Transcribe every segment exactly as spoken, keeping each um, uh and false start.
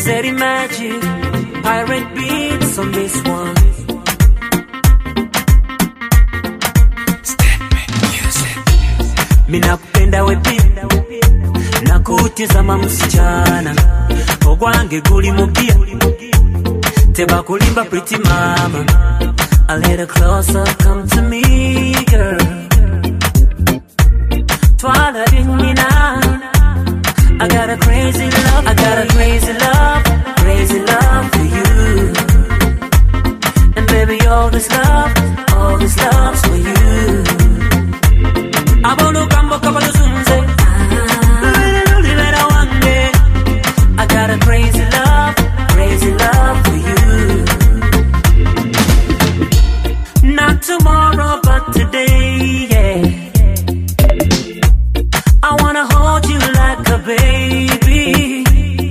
City magic, pirate beats on this one. Mina kupenda wepi na kutizama msichana ogwange guli mubia teba kulimba pretty mama. A little closer, come to me, girl. Twala dingina, I got a crazy love, I got a crazy love, crazy love for you. And baby, all this love, all this love's for you. Abono kambo kabalo zunze, I got a crazy love, crazy love for you. Not tomorrow, but today, yeah. I wanna hold you like a baby.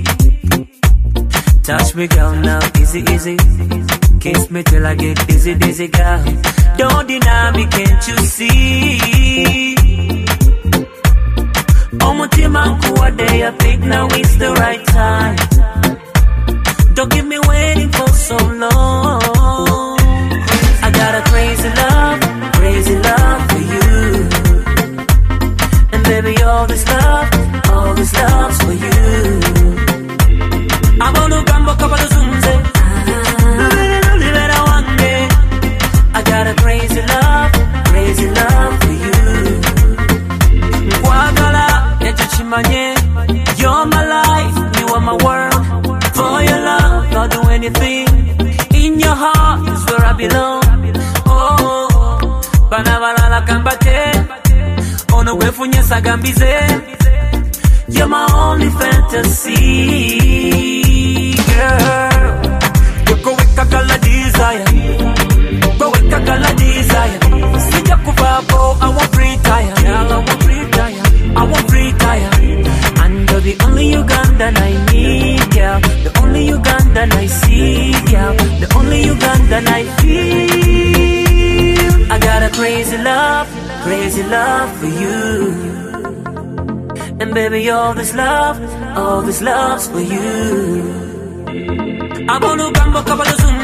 Touch me, girl, now, easy, easy. Kiss me till I get dizzy, dizzy, girl. Don't deny me, can't you see? Omutima kuwa day, I think now is the right time. Don't keep me waiting for so long. I got a crazy love, crazy love for you. And baby, all this love, all this love's for you. I'm gonna gambo kabalo zunze. I got a crazy love, crazy love for you. Mwagala, yachichimanye. You're my life, you are my world. For your love, I'll do anything. In your heart is where I belong. Oh, banabala la kambate. Ono wefunye sagambize. You're my only fantasy, girl. You go with kakala desire. Go with kakala desire. Sija kuvapo, I want free tire. Girl, I want free tire. I want free tire. And you're the only Ugandan I need, girl. The only Ugandan I see, girl. The only Ugandan I feel. I got a crazy love, crazy love for you. And baby, all this love, all this love's for you. I'm gonna gambo kabalo zoom.